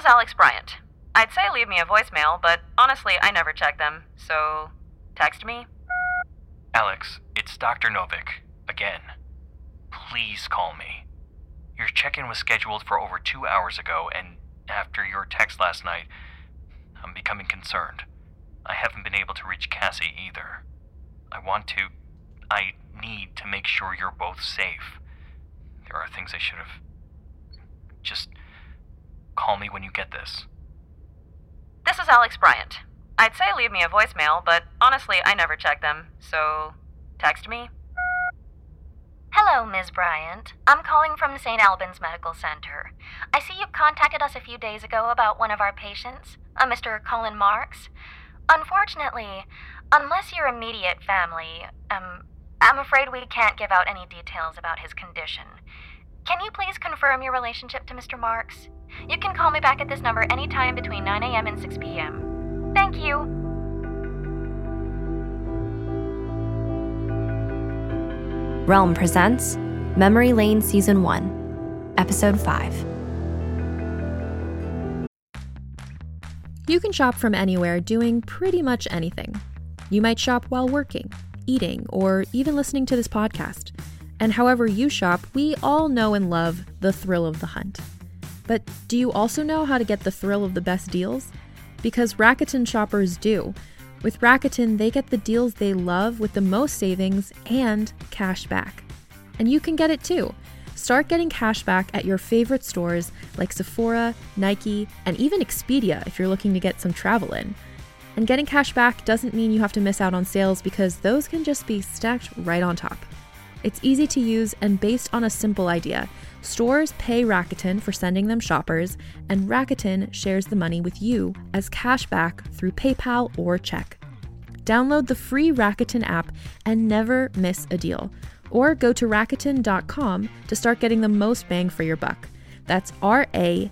is Alex Bryant. I'd say leave me a voicemail, but honestly, I never check them, so text me. Alex, it's Dr. Novick. Again. Please call me. Your check-in was scheduled for over 2 hours ago, and after your text last night, I'm becoming concerned. I haven't been able to reach Cassie either. I need to make sure you're both safe. There are things I should have... Just call me when you get this. This is Alex Bryant. I'd say leave me a voicemail, but honestly, I never check them, so text me. Hello, Ms. Bryant. I'm calling from St. Albans Medical Center. I see you contacted us a few days ago about one of our patients, a Mr. Colin Marks. Unfortunately, unless you're immediate family, I'm afraid we can't give out any details about his condition. Can you please confirm your relationship to Mr. Marks? You can call me back at this number anytime between 9 a.m. and 6 p.m. Thank you. Realm presents Memory Lane Season 1, Episode 5. You can shop from anywhere doing pretty much anything. You might shop while working, eating, or even listening to this podcast. And however you shop, we all know and love the thrill of the hunt. But do you also know how to get the thrill of the best deals? Because Rakuten shoppers do. With Rakuten, they get the deals they love with the most savings and cash back. And you can get it too. Start getting cash back at your favorite stores like Sephora, Nike, and even Expedia if you're looking to get some travel in. And getting cash back doesn't mean you have to miss out on sales because those can just be stacked right on top. It's easy to use and based on a simple idea. Stores pay Rakuten for sending them shoppers, and Rakuten shares the money with you as cash back through PayPal or check. Download the free Rakuten app and never miss a deal. Or go to Rakuten.com to start getting the most bang for your buck. That's Rakuten.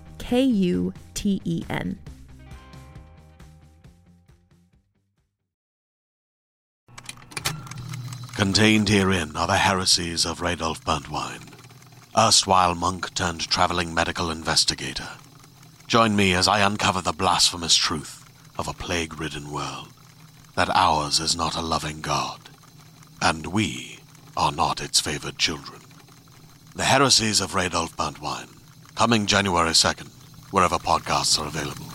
Contained herein are the heresies of Radolf Burntwine, erstwhile monk turned traveling medical investigator. Join me as I uncover the blasphemous truth of a plague-ridden world, that ours is not a loving God, and we are not its favored children. The heresies of Radolf Burntwine, coming January 2nd, wherever podcasts are available.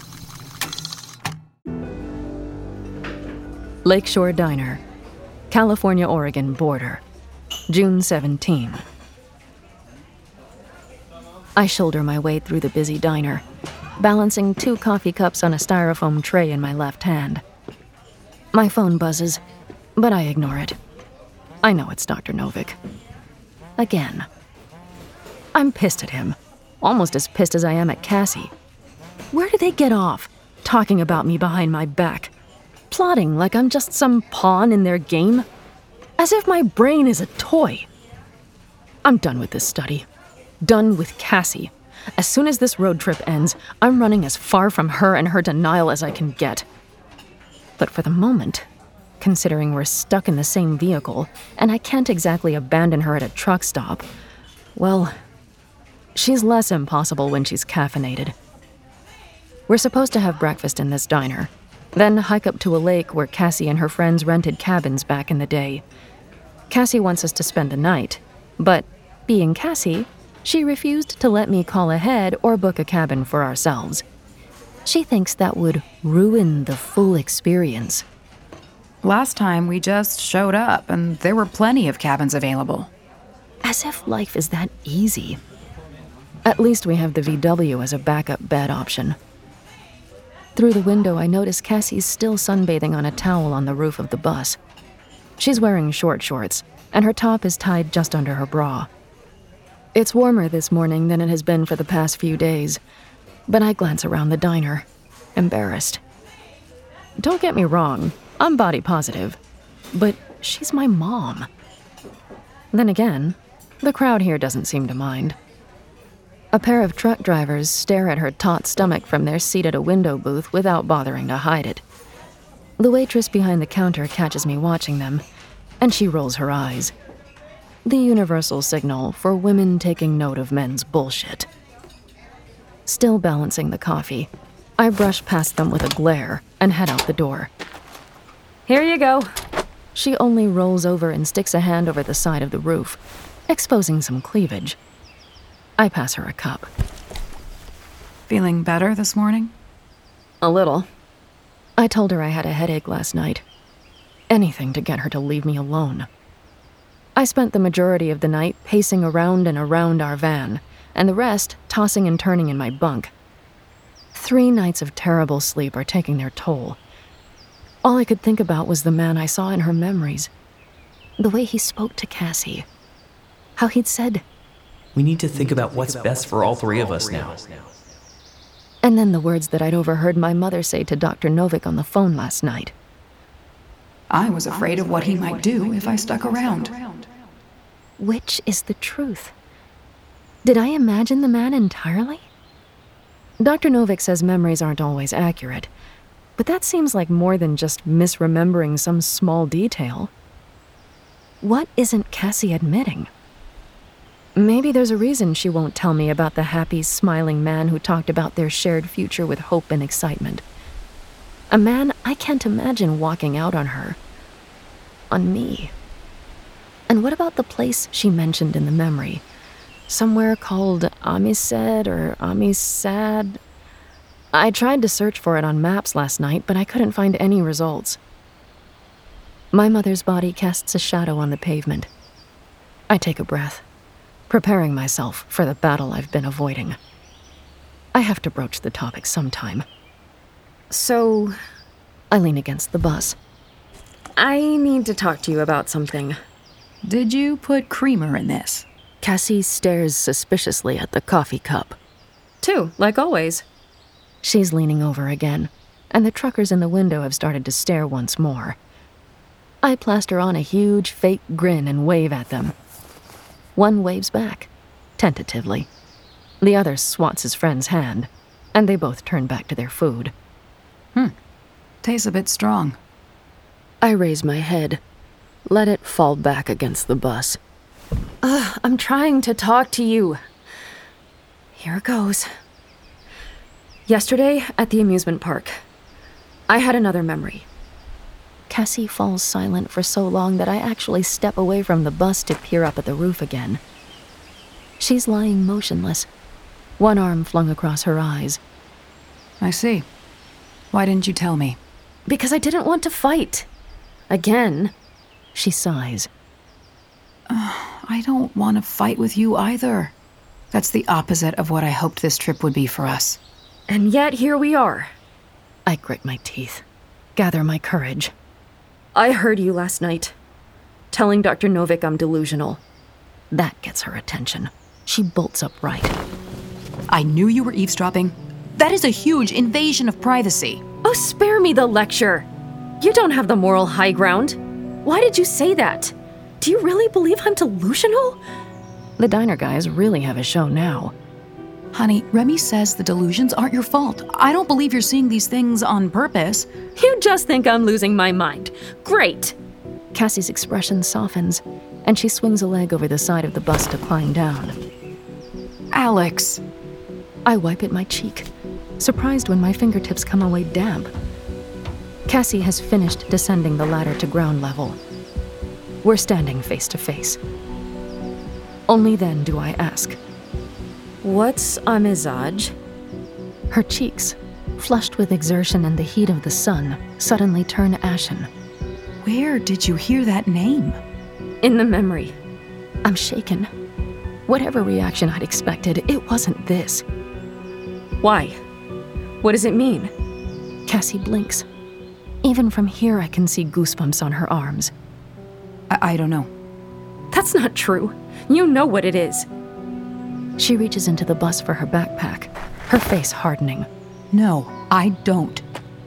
Lakeshore Diner, California-Oregon border, June 17. I shoulder my way through the busy diner, balancing 2 coffee cups on a styrofoam tray in my left hand. My phone buzzes, but I ignore it. I know it's Dr. Novick. Again. I'm pissed at him, almost as pissed as I am at Cassie. Where do they get off, talking about me behind my back? Plotting like I'm just some pawn in their game? As if my brain is a toy. I'm done with this study. Done with Cassie. As soon as this road trip ends, I'm running as far from her and her denial as I can get. But for the moment, considering we're stuck in the same vehicle, and I can't exactly abandon her at a truck stop, well, she's less impossible when she's caffeinated. We're supposed to have breakfast in this diner, then hike up to a lake where Cassie and her friends rented cabins back in the day. Cassie wants us to spend the night, but being Cassie, she refused to let me call ahead or book a cabin for ourselves. She thinks that would ruin the full experience. Last time we just showed up and there were plenty of cabins available. As if life is that easy. At least we have the VW as a backup bed option. Through the window, I notice Cassie's still sunbathing on a towel on the roof of the bus. She's wearing short shorts, and her top is tied just under her bra. It's warmer this morning than it has been for the past few days, but I glance around the diner, embarrassed. Don't get me wrong, I'm body positive, but she's my mom. Then again, the crowd here doesn't seem to mind. A pair of truck drivers stare at her taut stomach from their seat at a window booth without bothering to hide it. The waitress behind the counter catches me watching them, and she rolls her eyes. The universal signal for women taking note of men's bullshit. Still balancing the coffee, I brush past them with a glare and head out the door. Here you go. She only rolls over and sticks a hand over the side of the roof, exposing some cleavage. I pass her a cup. Feeling better this morning? A little. I told her I had a headache last night. Anything to get her to leave me alone. I spent the majority of the night pacing around and around our van, and the rest tossing and turning in my bunk. 3 nights of terrible sleep are taking their toll. All I could think about was the man I saw in her memories. The way he spoke to Cassie. How he'd said, "We need to think about what's best for all 3 of us now." And then the words that I'd overheard my mother say to Dr. Novick on the phone last night. I was afraid of what he might do if I stuck around. Which is the truth? Did I imagine the man entirely? Dr. Novick says memories aren't always accurate, but that seems like more than just misremembering some small detail. What isn't Cassie admitting? Maybe there's a reason she won't tell me about the happy, smiling man who talked about their shared future with hope and excitement. A man I can't imagine walking out on her. On me. And what about the place she mentioned in the memory? Somewhere called Amised or Amisad? I tried to search for it on maps last night, but I couldn't find any results. My mother's body casts a shadow on the pavement. I take a breath, preparing myself for the battle I've been avoiding. I have to broach the topic sometime. So, I lean against the bus. I need to talk to you about something. Did you put creamer in this? Cassie stares suspiciously at the coffee cup. 2, like always. She's leaning over again, and the truckers in the window have started to stare once more. I plaster on a huge fake grin and wave at them. One waves back, tentatively. The other swats his friend's hand, and they both turn back to their food. Tastes a bit strong. I raise my head, let it fall back against the bus. I'm trying to talk to you. Here goes. Yesterday, at the amusement park, I had another memory. Cassie falls silent for so long that I actually step away from the bus to peer up at the roof again. She's lying motionless, one arm flung across her eyes. I see. Why didn't you tell me? Because I didn't want to fight. Again. She sighs. I don't want to fight with you either. That's the opposite of what I hoped this trip would be for us. And yet here we are. I grit my teeth, gather my courage. I heard you last night, telling Dr. Novick I'm delusional. That gets her attention. She bolts upright. I knew you were eavesdropping. That is a huge invasion of privacy. Oh, spare me the lecture. You don't have the moral high ground. Why did you say that? Do you really believe I'm delusional? The diner guys really have a show now. Honey, Remy says the delusions aren't your fault. I don't believe you're seeing these things on purpose. You just think I'm losing my mind. Great. Cassie's expression softens, and she swings a leg over the side of the bus to climb down. Alex. I wipe at my cheek, surprised when my fingertips come away damp. Cassie has finished descending the ladder to ground level. We're standing face to face. Only then do I ask, What's Amizaj? Her cheeks, flushed with exertion and the heat of the sun, suddenly turn ashen. Where did you hear that name? In the memory. I'm shaken. Whatever reaction I'd expected, it wasn't this. Why? What does it mean? Cassie blinks. Even from here, I can see goosebumps on her arms. I don't know. That's not true. You know what it is. She reaches into the bus for her backpack, her face hardening. No, I don't.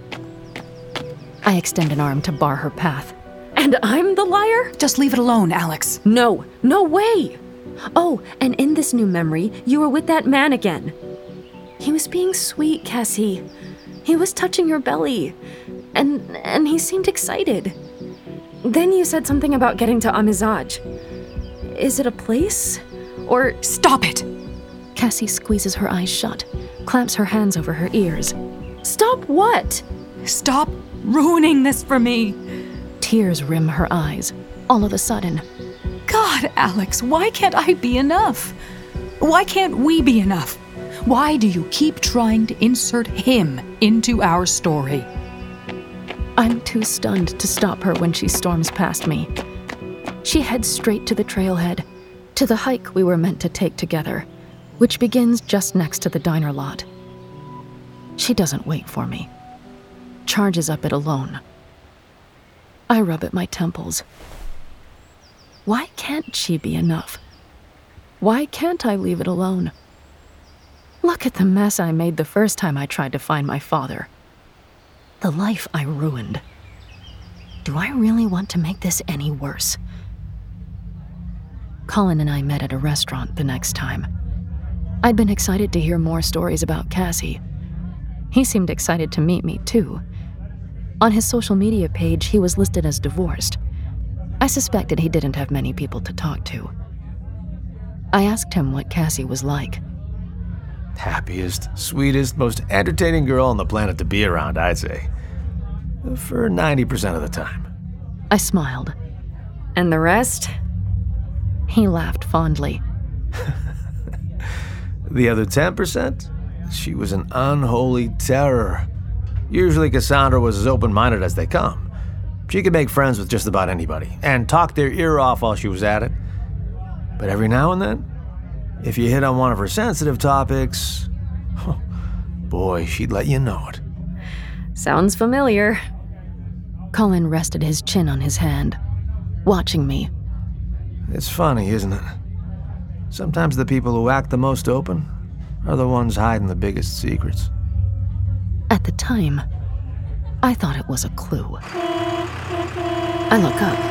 I extend an arm to bar her path. And I'm the liar? Just leave it alone, Alex. No way. Oh, and in this new memory, you were with that man again. He was being sweet, Cassie. He was touching your belly. And he seemed excited. Then you said something about getting to Amizaj. Is it a place? Or... Stop it! Cassie squeezes her eyes shut, claps her hands over her ears. Stop what? Stop ruining this for me. Tears rim her eyes, all of a sudden. God, Alex, why can't I be enough? Why can't we be enough? Why do you keep trying to insert him into our story? I'm too stunned to stop her when she storms past me. She heads straight to the trailhead, to the hike we were meant to take together, which begins just next to the diner lot. She doesn't wait for me. Charges up it alone. I rub at my temples. Why can't she be enough? Why can't I leave it alone? Look at the mess I made the first time I tried to find my father. The life I ruined. Do I really want to make this any worse? Colin and I met at a restaurant the next time. I'd been excited to hear more stories about Cassie. He seemed excited to meet me, too. On his social media page, he was listed as divorced. I suspected he didn't have many people to talk to. I asked him what Cassie was like. Happiest, sweetest, most entertaining girl on the planet to be around, I'd say. For 90% of the time. I smiled. And the rest? He laughed fondly. The other 10%? She was an unholy terror. Usually Cassandra was as open-minded as they come. She could make friends with just about anybody, and talk their ear off while she was at it. But every now and then, if you hit on one of her sensitive topics, boy, she'd let you know it. Sounds familiar. Colin rested his chin on his hand, watching me. It's funny, isn't it? Sometimes the people who act the most open are the ones hiding the biggest secrets. At the time, I thought it was a clue. I look up.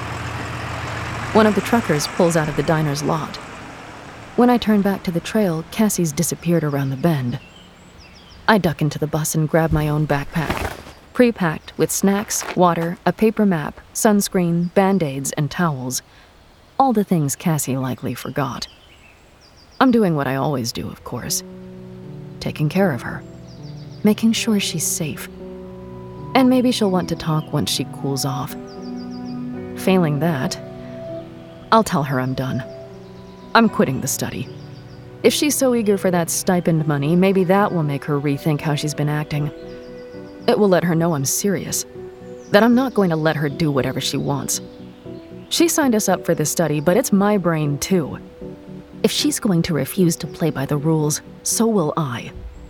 One of the truckers pulls out of the diner's lot. When I turn back to the trail, Cassie's disappeared around the bend. I duck into the bus and grab my own backpack, pre-packed with snacks, water, a paper map, sunscreen, Band-Aids, and towels. All the things Cassie likely forgot. I'm doing what I always do, of course. Taking care of her. Making sure she's safe. And maybe she'll want to talk once she cools off. Failing that, I'll tell her I'm done. I'm quitting the study. If she's so eager for that stipend money, maybe that will make her rethink how she's been acting. It will let her know I'm serious. That I'm not going to let her do whatever she wants. She signed us up for this study, but it's my brain too. If she's going to refuse to play by the rules, so will I.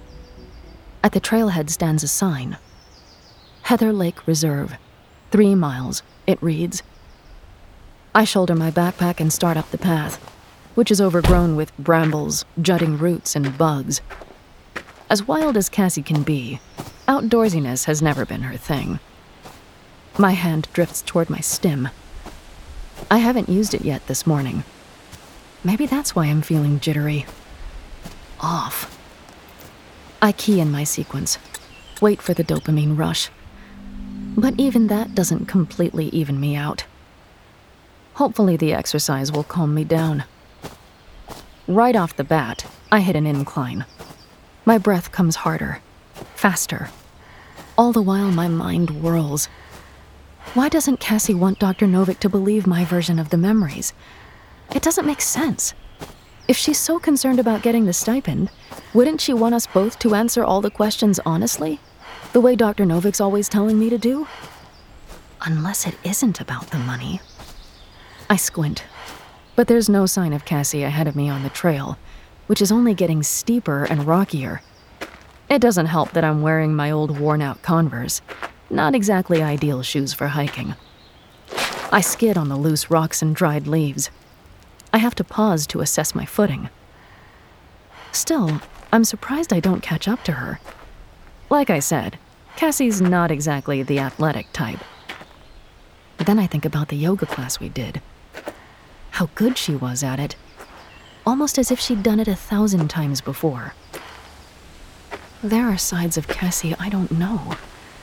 At the trailhead stands a sign. Heather Lake Reserve. 3 miles, it reads. I shoulder my backpack and start up the path, which is overgrown with brambles, jutting roots, and bugs. As wild as Cassie can be, outdoorsiness has never been her thing. My hand drifts toward my stim. I haven't used it yet this morning. Maybe that's why I'm feeling jittery. Off. I key in my sequence, wait for the dopamine rush. But even that doesn't completely even me out. Hopefully the exercise will calm me down. Right off the bat, I hit an incline. My breath comes harder, faster. All the while my mind whirls. Why doesn't Cassie want Dr. Novick to believe my version of the memories? It doesn't make sense. If she's so concerned about getting the stipend, wouldn't she want us both to answer all the questions honestly? The way Dr. Novick's always telling me to do? Unless it isn't about the money. I squint, but there's no sign of Cassie ahead of me on the trail, which is only getting steeper and rockier. It doesn't help that I'm wearing my old worn-out Converse. Not exactly ideal shoes for hiking. I skid on the loose rocks and dried leaves. I have to pause to assess my footing. Still, I'm surprised I don't catch up to her. Like I said, Cassie's not exactly the athletic type. Then I think about the yoga class we did. How good she was at it. Almost as if she'd done it 1,000 times before. There are sides of Cassie I don't know.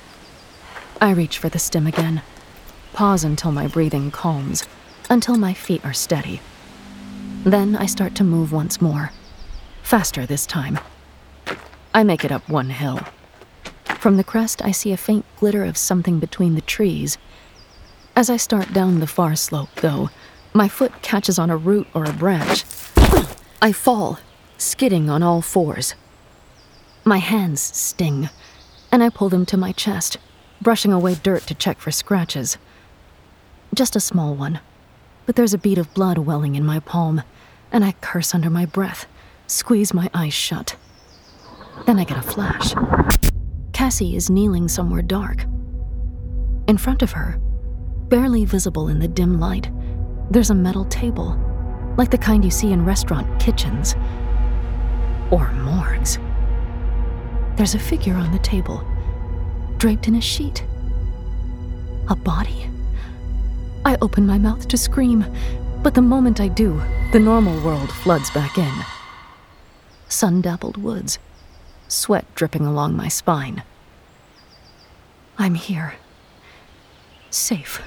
I reach for the stim again. Pause until my breathing calms, until my feet are steady. Then I start to move once more. Faster this time. I make it up one hill. From the crest, I see a faint glitter of something between the trees. As I start down the far slope, though, my foot catches on a root or a branch. I fall, skidding on all fours. My hands sting, and I pull them to my chest, brushing away dirt to check for scratches. Just a small one, but there's a bead of blood welling in my palm, and I curse under my breath, squeeze my eyes shut. Then I get a flash. Cassie is kneeling somewhere dark. In front of her, barely visible in the dim light, there's a metal table, like the kind you see in restaurant kitchens. Or morgues. There's a figure on the table, draped in a sheet. A body. I open my mouth to scream, but the moment I do, the normal world floods back in. Sun-dappled woods, sweat dripping along my spine. I'm here. Safe.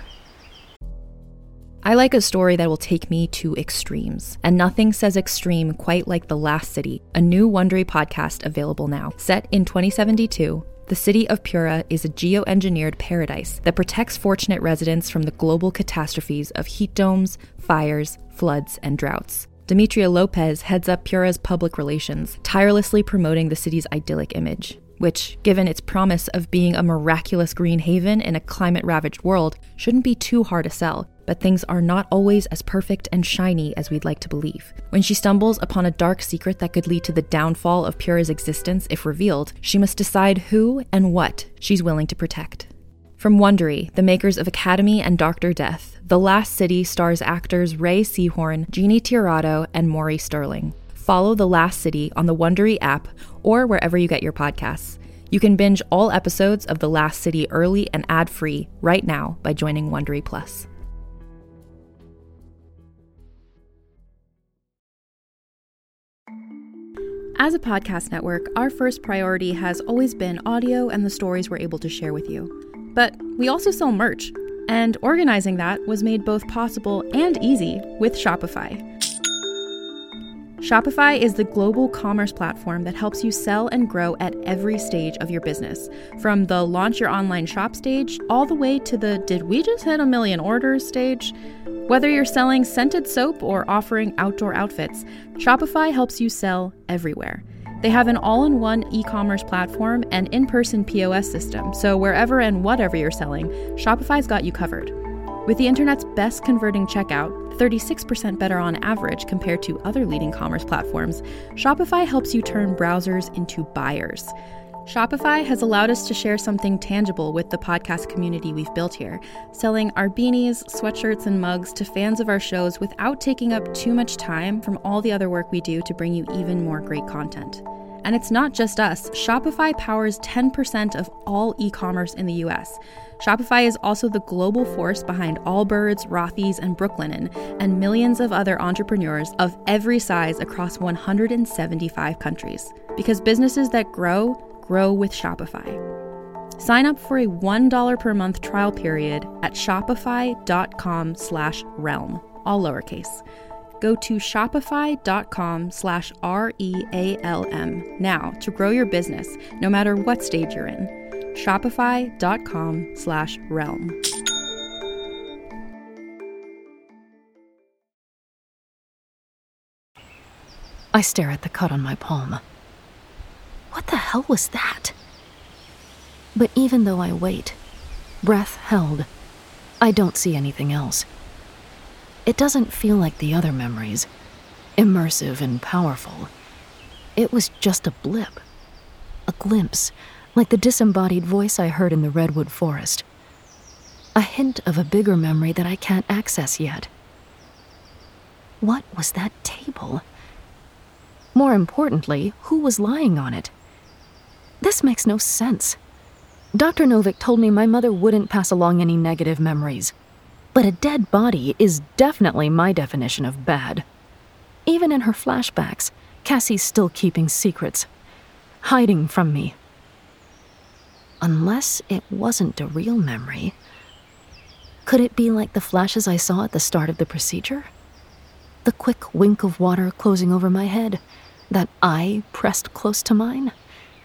I like a story that will take me to extremes, and nothing says extreme quite like The Last City, a new Wondery podcast available now. Set in 2072, the city of Pura is a geoengineered paradise that protects fortunate residents from the global catastrophes of heat domes, fires, floods, and droughts. Demetria Lopez heads up Pura's public relations, tirelessly promoting the city's idyllic image, which, given its promise of being a miraculous green haven in a climate-ravaged world, shouldn't be too hard to sell. But things are not always as perfect and shiny as we'd like to believe. When she stumbles upon a dark secret that could lead to the downfall of Pura's existence if revealed, she must decide who and what she's willing to protect. From Wondery, the makers of Academy and Dr. Death, The Last City stars actors Ray Seahorn, Jeannie Tirado, and Maury Sterling. Follow The Last City on the Wondery app or wherever you get your podcasts. You can binge all episodes of The Last City early and ad-free right now by joining Wondery Plus. As a podcast network, our first priority has always been audio and the stories we're able to share with you. But we also sell merch, and organizing that was made both possible and easy with Shopify. Shopify is the global commerce platform that helps you sell and grow at every stage of your business, from the launch your online shop stage all the way to the did we just hit 1 million orders stage. Whether you're selling scented soap or offering outdoor outfits, Shopify helps you sell everywhere. They have an all-in-one e-commerce platform and in-person POS system, so wherever and whatever you're selling, Shopify's got you covered. With the internet's best converting checkout, 36% better on average compared to other leading commerce platforms, Shopify helps you turn browsers into buyers. Shopify has allowed us to share something tangible with the podcast community we've built here, selling our beanies, sweatshirts, and mugs to fans of our shows without taking up too much time from all the other work we do to bring you even more great content. And it's not just us. Shopify powers 10% of all e-commerce in the US. Shopify is also the global force behind Allbirds, Rothy's, and Brooklinen, and millions of other entrepreneurs of every size across 175 countries. Because businesses that grow with Shopify. Sign up for a $1 per month trial period at shopify.com/realm, all lowercase. Go to shopify.com/REALM now to grow your business, no matter what stage you're in. Shopify.com/realm. I stare at the cut on my palm. What the hell was that? But even though I wait, breath held, I don't see anything else. It doesn't feel like the other memories, immersive and powerful. It was just a blip, a glimpse, like the disembodied voice I heard in the redwood forest. A hint of a bigger memory that I can't access yet. What was that table? More importantly, who was lying on it? This makes no sense. Dr. Novick told me my mother wouldn't pass along any negative memories. But a dead body is definitely my definition of bad. Even in her flashbacks, Cassie's still keeping secrets, hiding from me. Unless it wasn't a real memory. Could it be like the flashes I saw at the start of the procedure? The quick wink of water closing over my head, that eye pressed close to mine?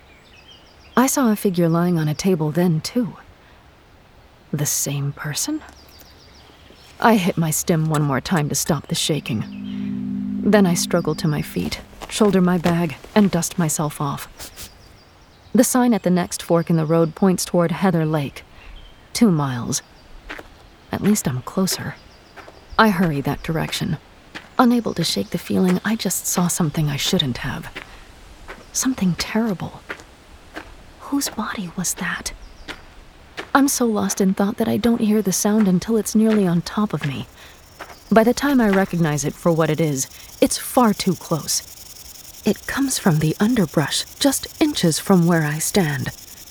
I saw a figure lying on a table then, too. The same person? I hit my stim one more time to stop the shaking. Then I struggle to my feet, shoulder my bag, and dust myself off. The sign at the next fork in the road points toward Heather Lake. 2 miles. At least I'm closer. I hurry that direction, unable to shake the feeling I just saw something I shouldn't have. Something terrible. Whose body was that? I'm so lost in thought that I don't hear the sound until it's nearly on top of me. By the time I recognize it for what it is, it's far too close. It comes from the underbrush, just inches from where I stand.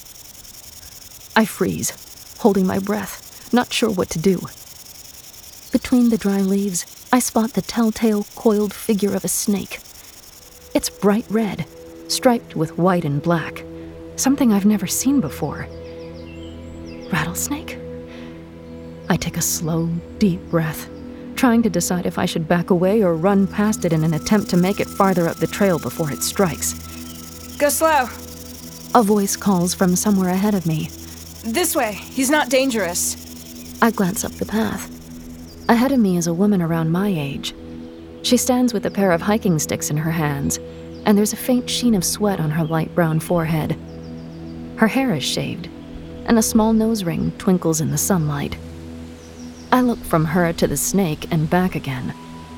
I freeze, holding my breath, not sure what to do. Between the dry leaves, I spot the telltale coiled figure of a snake. It's bright red, striped with white and black, something I've never seen before. Rattlesnake? I take a slow, deep breath, trying to decide if I should back away or run past it in an attempt to make it farther up the trail before it strikes. Go slow. A voice calls from somewhere ahead of me. This way. He's not dangerous. I glance up the path. Ahead of me is a woman around my age. She stands with a pair of hiking sticks in her hands, and there's a faint sheen of sweat on her light brown forehead. Her hair is shaved, and a small nose ring twinkles in the sunlight. I look from her to the snake and back again.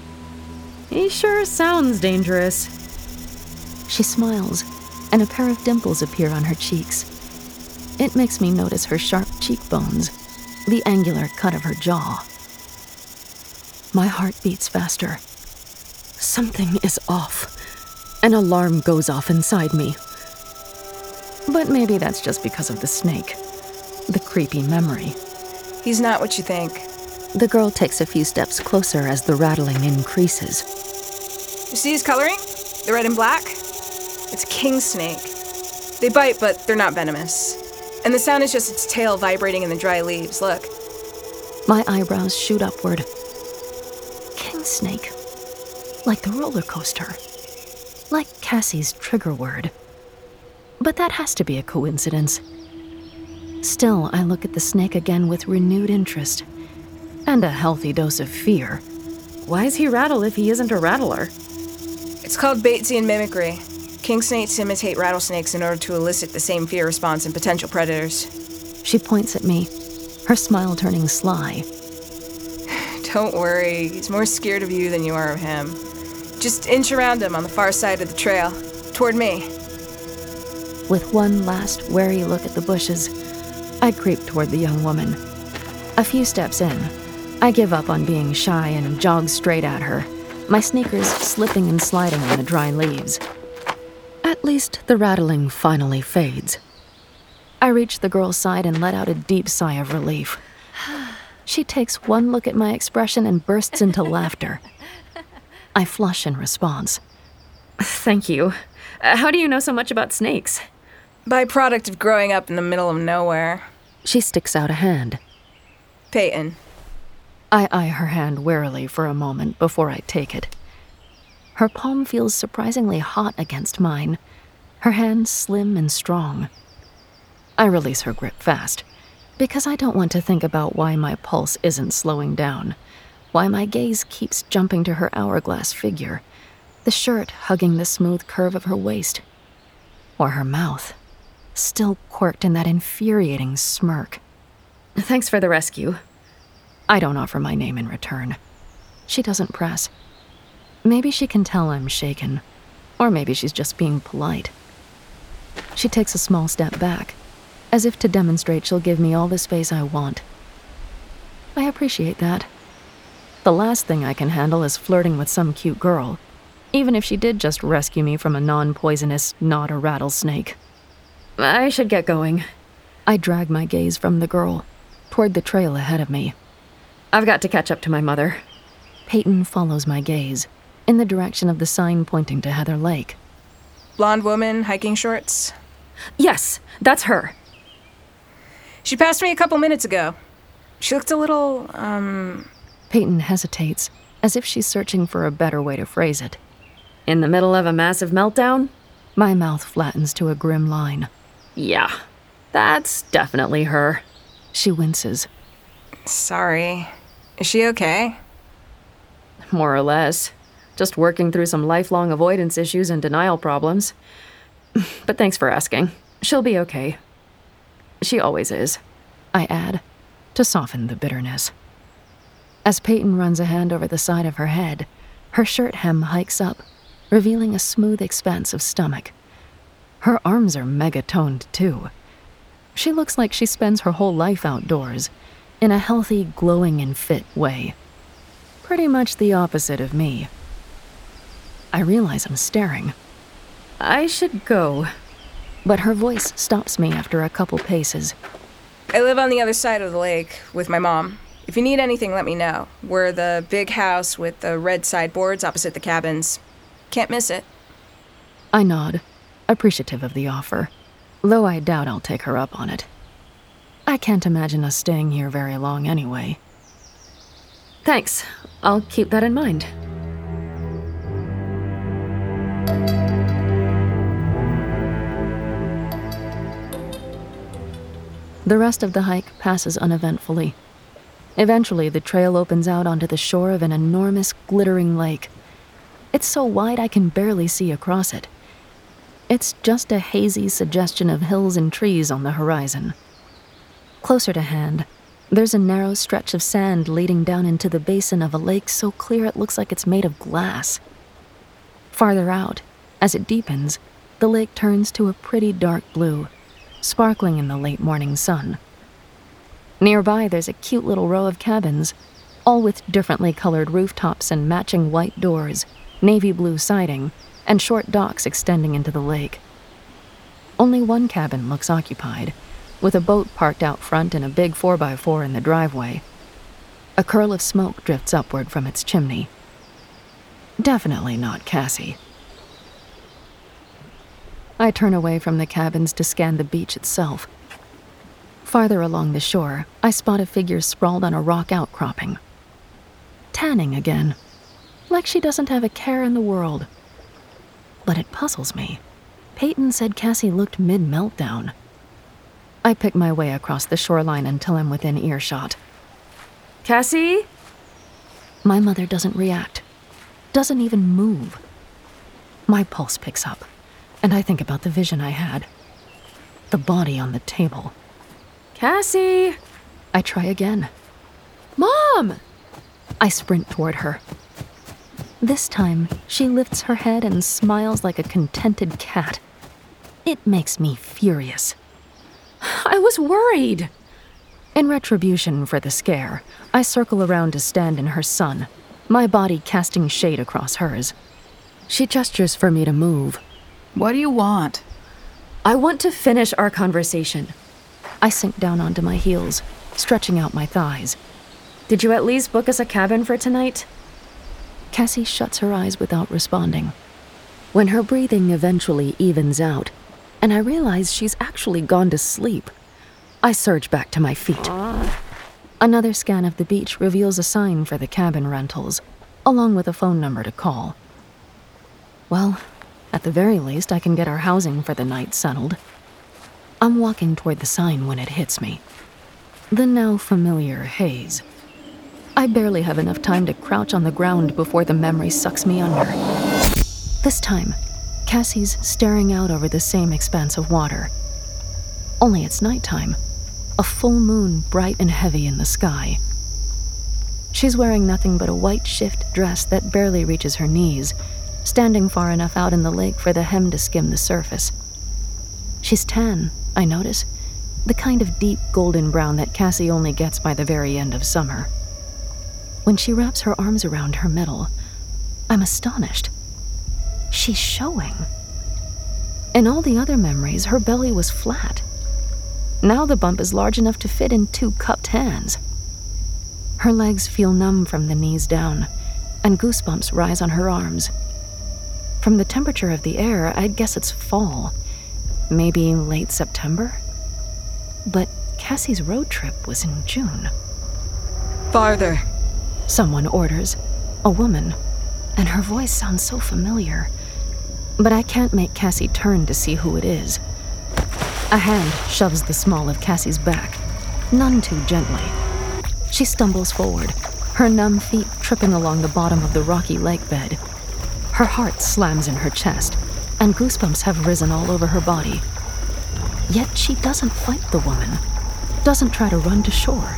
He sure sounds dangerous. She smiles, and a pair of dimples appear on her cheeks. It makes me notice her sharp cheekbones, the angular cut of her jaw. My heart beats faster. Something is off. An alarm goes off inside me. But maybe that's just because of the snake. The creepy memory. He's not what you think. The girl takes a few steps closer as the rattling increases. You see his coloring? The red and black? It's a king snake. They bite, but they're not venomous. And the sound is just its tail vibrating in the dry leaves. Look. My eyebrows shoot upward. King snake. Like the roller coaster. Like Cassie's trigger word. But that has to be a coincidence. Still, I look at the snake again with renewed interest. And a healthy dose of fear. Why is he rattle if he isn't a rattler? It's called Batesian mimicry. King snakes imitate rattlesnakes in order to elicit the same fear response in potential predators. She points at me, her smile turning sly. Don't worry, he's more scared of you than you are of him. Just inch around him on the far side of the trail, toward me. With one last wary look at the bushes, I creep toward the young woman. A few steps in, I give up on being shy and jog straight at her, my sneakers slipping and sliding on the dry leaves. At least the rattling finally fades. I reach the girl's side and let out a deep sigh of relief. She takes one look at my expression and bursts into laughter. I flush in response. Thank you. How do you know so much about snakes? Byproduct of growing up in the middle of nowhere. She sticks out a hand. Peyton. I eye her hand warily for a moment before I take it. Her palm feels surprisingly hot against mine, her hand slim and strong. I release her grip fast, because I don't want to think about why my pulse isn't slowing down, why my gaze keeps jumping to her hourglass figure, the shirt hugging the smooth curve of her waist, or her mouth, still quirked in that infuriating smirk. Thanks for the rescue. I don't offer my name in return. She doesn't press. Maybe she can tell I'm shaken, or maybe she's just being polite. She takes a small step back, as if to demonstrate she'll give me all the space I want. I appreciate that. The last thing I can handle is flirting with some cute girl, even if she did just rescue me from a non-poisonous, not a rattlesnake. I should get going. I drag my gaze from the girl, toward the trail ahead of me. I've got to catch up to my mother. Peyton follows my gaze, in the direction of the sign pointing to Heather Lake. Blonde woman, hiking shorts? Yes, that's her. She passed me a couple minutes ago. She looked a little, Peyton hesitates, as if she's searching for a better way to phrase it. In the middle of a massive meltdown? My mouth flattens to a grim line. Yeah, that's definitely her. She winces. Sorry. Is she okay? More or less. Just working through some lifelong avoidance issues and denial problems. But thanks for asking. She'll be okay. She always is, I add, to soften the bitterness. As Peyton runs a hand over the side of her head, her shirt hem hikes up, revealing a smooth expanse of stomach. Her arms are mega-toned, too. She looks like she spends her whole life outdoors, in a healthy, glowing and fit way. Pretty much the opposite of me. I realize I'm staring. I should go. But her voice stops me after a couple paces. I live on the other side of the lake with my mom. If you need anything, let me know. We're the big house with the red sideboards opposite the cabins. Can't miss it. I nod, appreciative of the offer, though I doubt I'll take her up on it. I can't imagine us staying here very long anyway. Thanks. I'll keep that in mind. The rest of the hike passes uneventfully. Eventually, the trail opens out onto the shore of an enormous, glittering lake. It's so wide I can barely see across it. It's just a hazy suggestion of hills and trees on the horizon. Closer to hand, there's a narrow stretch of sand leading down into the basin of a lake so clear it looks like it's made of glass. Farther out, as it deepens, the lake turns to a pretty dark blue, sparkling in the late morning sun. Nearby, there's a cute little row of cabins, all with differently colored rooftops and matching white doors, navy blue siding, and short docks extending into the lake. Only one cabin looks occupied, with a boat parked out front and a big 4x4 in the driveway. A curl of smoke drifts upward from its chimney. Definitely not Cassie. I turn away from the cabins to scan the beach itself. Farther along the shore, I spot a figure sprawled on a rock outcropping. Tanning again, like she doesn't have a care in the world. But it puzzles me. Peyton said Cassie looked mid-meltdown. I pick my way across the shoreline until I'm within earshot. Cassie? My mother doesn't react, doesn't even move. My pulse picks up, and I think about the vision I had. The body on the table. Cassie! I try again. Mom! I sprint toward her. This time, she lifts her head and smiles like a contented cat. It makes me furious. I was worried. In retribution for the scare, I circle around to stand in her sun, my body casting shade across hers. She gestures for me to move. What do you want? I want to finish our conversation. I sink down onto my heels, stretching out my thighs. Did you at least book us a cabin for tonight? Cassie shuts her eyes without responding. When her breathing eventually evens out, and I realize she's actually gone to sleep, I surge back to my feet. Another scan of the beach reveals a sign for the cabin rentals, along with a phone number to call. Well, at the very least, I can get our housing for the night settled. I'm walking toward the sign when it hits me. The now familiar haze. I barely have enough time to crouch on the ground before the memory sucks me under. This time, Cassie's staring out over the same expanse of water. Only it's nighttime, a full moon bright and heavy in the sky. She's wearing nothing but a white shift dress that barely reaches her knees, standing far enough out in the lake for the hem to skim the surface. She's tan, I notice, the kind of deep golden brown that Cassie only gets by the very end of summer. When she wraps her arms around her middle, I'm astonished. She's showing. In all the other memories, her belly was flat. Now the bump is large enough to fit in 2 cupped hands. Her legs feel numb from the knees down, and goosebumps rise on her arms. From the temperature of the air, I'd guess it's fall. Maybe late September? But Cassie's road trip was in June. Farther. Someone orders. A woman. And her voice sounds so familiar. But I can't make Cassie turn to see who it is. A hand shoves the small of Cassie's back, none too gently. She stumbles forward, her numb feet tripping along the bottom of the rocky lake bed. Her heart slams in her chest, and goosebumps have risen all over her body. Yet she doesn't fight the woman, doesn't try to run to shore.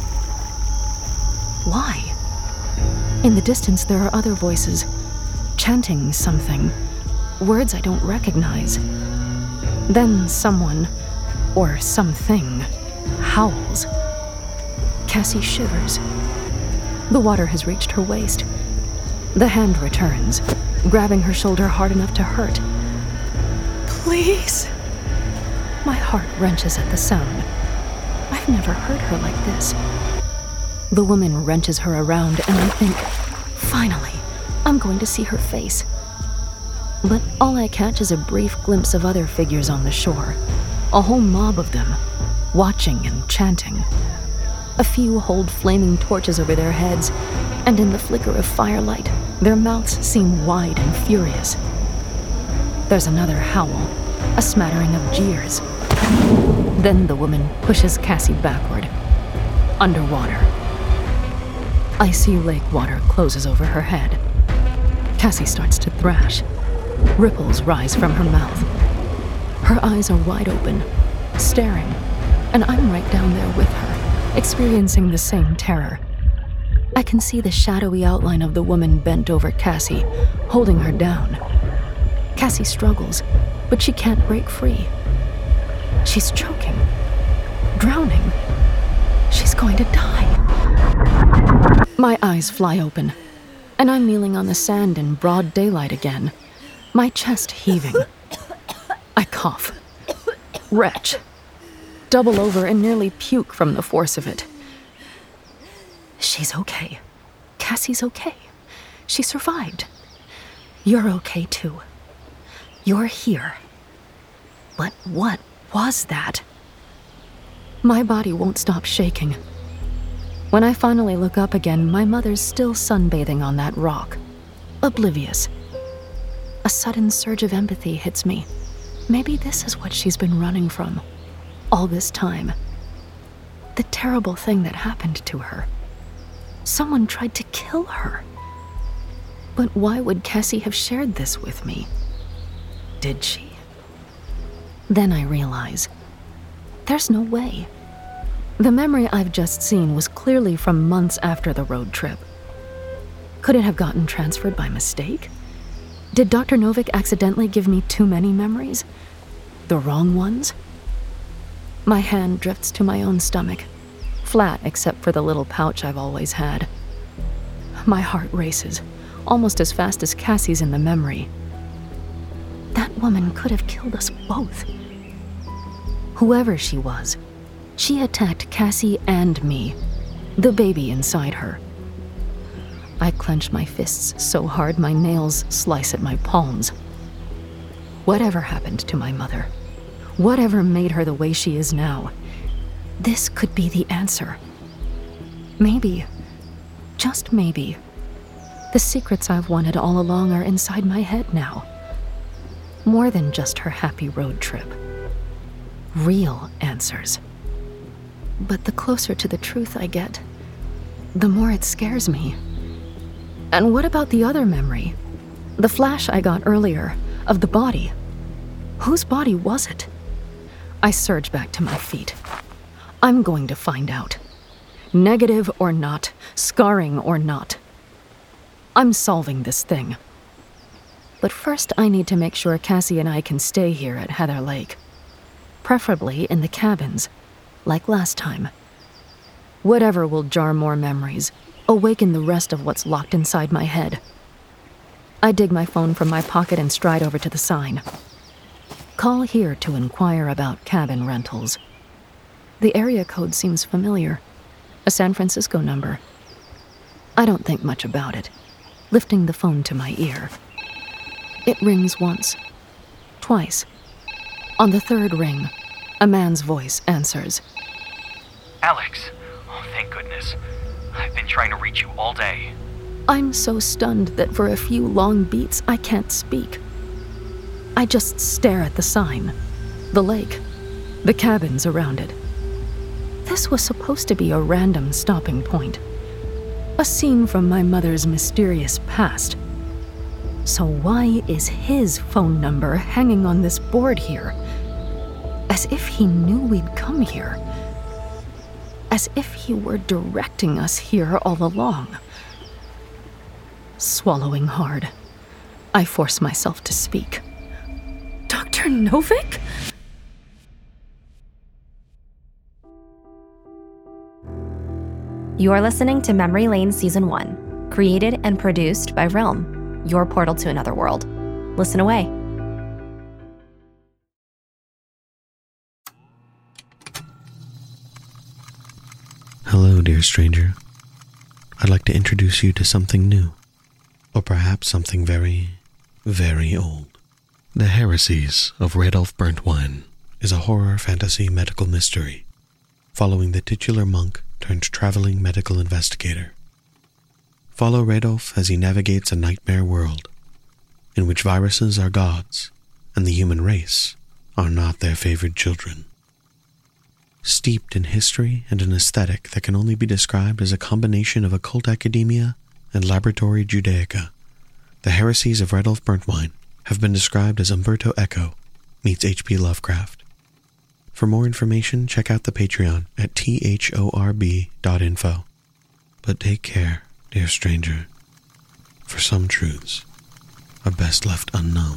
Why? In the distance, there are other voices, chanting something, words I don't recognize. Then someone, or something, howls. Cassie shivers. The water has reached her waist. The hand returns, grabbing her shoulder hard enough to hurt. Please? My heart wrenches at the sound. I've never heard her like this. The woman wrenches her around, and I think, finally, I'm going to see her face. But all I catch is a brief glimpse of other figures on the shore, a whole mob of them, watching and chanting. A few hold flaming torches over their heads, and in the flicker of firelight, their mouths seem wide and furious. There's another howl, a smattering of jeers. Then the woman pushes Cassie backward, underwater. Icy lake water closes over her head. Cassie starts to thrash. Ripples rise from her mouth. Her eyes are wide open, staring, and I'm right down there with her, experiencing the same terror. I can see the shadowy outline of the woman bent over Cassie, holding her down. Cassie struggles, but she can't break free. She's choking, drowning. She's going to die. My eyes fly open, and I'm kneeling on the sand in broad daylight again, my chest heaving. I cough, retch, double over and nearly puke from the force of it. She's okay. Cassie's okay. She survived. You're okay too. You're here. But what was that? My body won't stop shaking. When I finally look up again, my mother's still sunbathing on that rock, oblivious. A sudden surge of empathy hits me. Maybe this is what she's been running from all this time. The terrible thing that happened to her. Someone tried to kill her. But why would Cassie have shared this with me? Did she? Then I realize, there's no way. The memory I've just seen was clearly from months after the road trip. Could it have gotten transferred by mistake? Did Dr. Novick accidentally give me too many memories? The wrong ones? My hand drifts to my own stomach, flat except for the little pouch I've always had. My heart races, almost as fast as Cassie's in the memory. That woman could have killed us both. Whoever she was, she attacked Cassie and me, the baby inside her. I clench my fists so hard my nails slice at my palms. Whatever happened to my mother, whatever made her the way she is now, this could be the answer. Maybe, just maybe, the secrets I've wanted all along are inside my head now. More than just her happy road trip. Real answers. But the closer to the truth I get, the more it scares me. And what about the other memory? The flash I got earlier, of the body. Whose body was it? I surge back to my feet. I'm going to find out. Negative or not, scarring or not. I'm solving this thing. But first I need to make sure Cassie and I can stay here at Heather Lake. Preferably in the cabins, like last time. Whatever will jar more memories, awaken the rest of what's locked inside my head. I dig my phone from my pocket and stride over to the sign. Call here to inquire about cabin rentals. The area code seems familiar. A San Francisco number. I don't think much about it, lifting the phone to my ear. It rings once, twice. On the third ring, a man's voice answers. Alex! Oh, thank goodness. I've been trying to reach you all day. I'm so stunned that for a few long beats I can't speak. I just stare at the sign, the lake, the cabins around it. This was supposed to be a random stopping point. A scene from my mother's mysterious past. So why is his phone number hanging on this board here? As if he knew we'd come here. As if he were directing us here all along. Swallowing hard, I force myself to speak. Dr. Novick? You are listening to Memory Lane Season 1, created and produced by Realm, your portal to another world. Listen away. Hello, dear stranger. I'd like to introduce you to something new, or perhaps something very, very old. The Heresies of Radolf Burntwine is a horror fantasy medical mystery following the titular monk turned traveling medical investigator. Follow Radolf as he navigates a nightmare world in which viruses are gods and the human race are not their favored children. Steeped in history and an aesthetic that can only be described as a combination of occult academia and laboratory Judaica, the Heresies of Radolf Burntwine have been described as Umberto Eco meets H.P. Lovecraft. For more information, check out the Patreon at thorb.info. But take care, dear stranger, for some truths are best left unknown.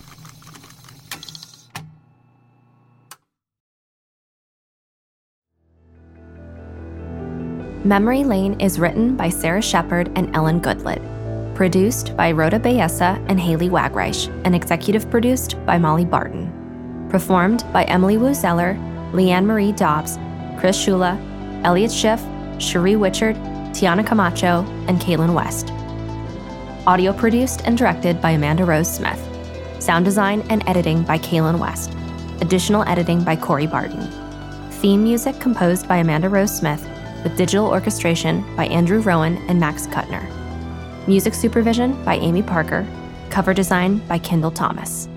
Memory Lane is written by Sarah Shepard and Ellen Goodlett, produced by Rhoda Bayessa and Haley Wagreich, and executive produced by Molly Barton. Performed by Emily Wu Zeller, Leanne Marie Dobbs, Chris Shula, Elliot Schiff, Cherie Wichard, Tiana Camacho, and Kaylin West. Audio produced and directed by Amanda Rose Smith. Sound design and editing by Kaylin West. Additional editing by Corey Barton. Theme music composed by Amanda Rose Smith, with digital orchestration by Andrew Rowan and Max Kuttner. Music supervision by Amy Parker. Cover design by Kendall Thomas.